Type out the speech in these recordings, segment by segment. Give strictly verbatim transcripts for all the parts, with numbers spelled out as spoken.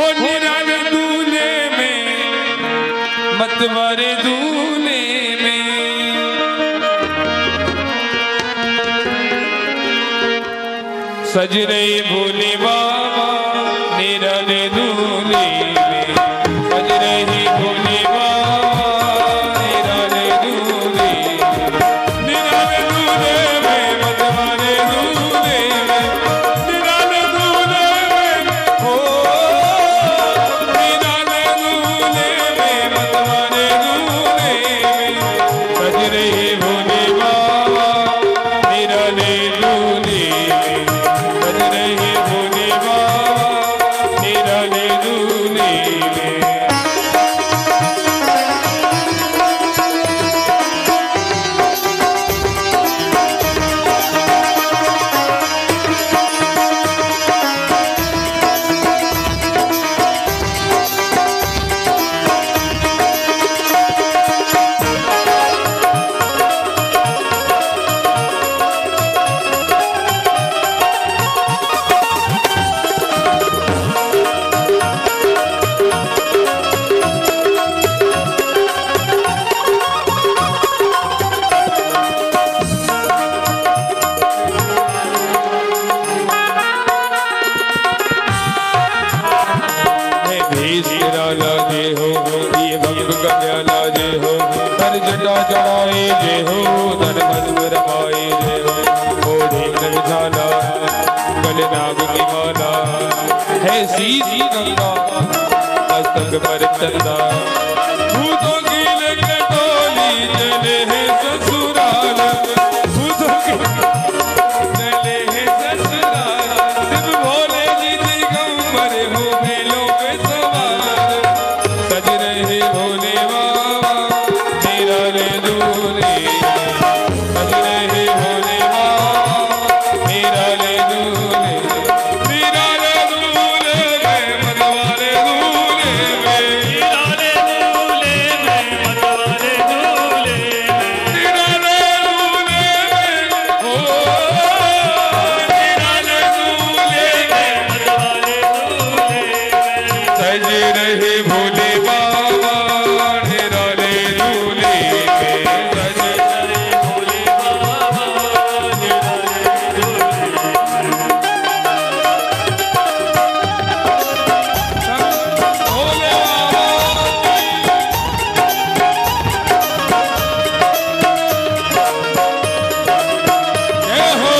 हो निराले दूल्हे में मतवारे दूल्हे में सज रही भोले बाबा निराले दूल्हे में सज रही भोले बाबा निराले दूल्हे निराले दूल्हे में मतवारे दूल्हे में निराले दूल्हे में हो निराले दूल्हे में मतवारे दूल्हे में सज रही भोले बाबा निराले दूल्हे में सज रही भोले बाबा निराले दूल्हे में लाजे हो ये भंग गया लाजे हो हर जटा चढ़ाए जे हो धन मधुर रमाए जे हो ओढ़े नगझाला गले नाग की माला है सीधी गंगा मस्तक पर चंदा भूतों की लेके टोली चले है ससुराल भूतों की चले है ससुराल शिव भोले जी दिगंबर हो मेलों पे सवार सज रहे भोले बाबा निराले दूल्हे सज रहे भोले बाबा निराले दूल्हे निराले दूल्हे में मतवारे दूल्हे में निराले दूल्हे में मतवारे दूल्हे में निराले दूल्हे में हो निराले दूल्हे में मतवारे दूल्हे में सज रहे भोले बाबा निराले दूल्हे में सज रहे भोले बाबा निराले दूल्हे भोले जय हो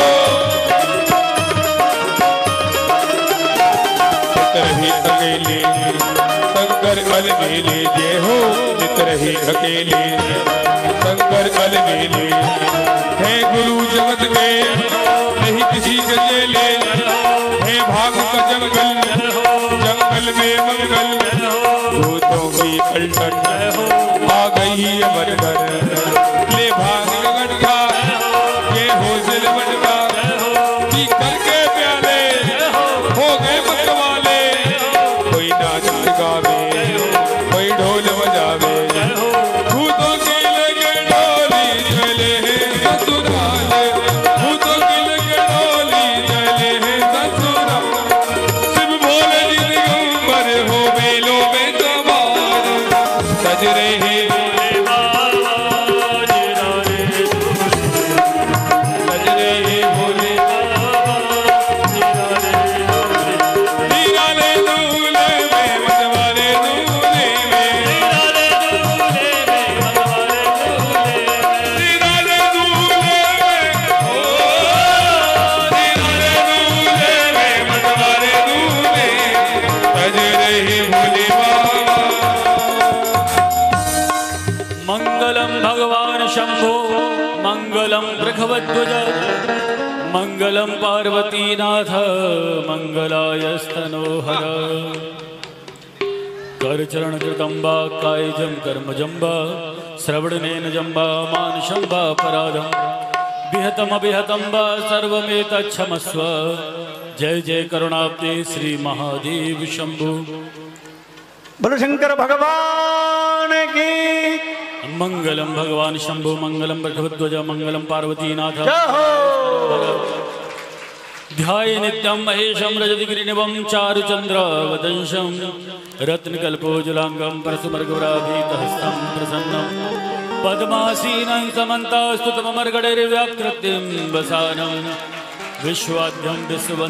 रही अकेले शंकर अलमेले जय हो चित रही अकेले शंकर अलमेले है गुरु जगत के नहीं किसी के चेले है भाग का जंगल जंगल में मंगल भूतों की पलटन आ गई अमर घर ले भाग गगनका ये हो सिलवट की करके प्याले हो गए मतवाले कोई नाच गावे कोई ढोल बजावे भूतों की लगे डोली चले हैं ससुराल भूतों की लगे डोली चले हैं ससुराल शिव भोले जी दिगंबर हो मेलों में सवार सज रहे भोले बाबा निराले सज रहे भोले बाबा निराले निराले दूल्हे में मतवारे दूल्हे में निराले दूल्हे में मतवारे दूल्हे में निराले दूल्हे में हो निराले दूल्हे में मतवारे दूल्हे सज रहे भोले बाबा मंगलम भगवान शंभो मंगलम वृषभध्वज मंगलम पार्वतीनाथ मंगलायस्तनोहर करचरण कृतंबा कायजम कर्मजंबा श्रवणनेन जंबा मानशंबा पराधम विहतम अभिहतंबा सर्वमेतच्छमस्व जय जय करुणाब्दे श्री महादेव शंभु बोलो शंकर भगवान की मंगलम भगवान शंभु मंगलम वृषभध्वज मंगलम पार्वतीनाथ जय हो ध्याये नित्यं महेशं रजतगिरिनिभं चारुचन्द्रावदंशं रत्नकल्पोज्ज्वलाङ्गं परशुमर्गवराभीतहस्तं प्रसन्नं पद्मासीनं समन्तास्तुतमर्गणैर्व्याकृतिं वसानं विश्वाद्यं विश्व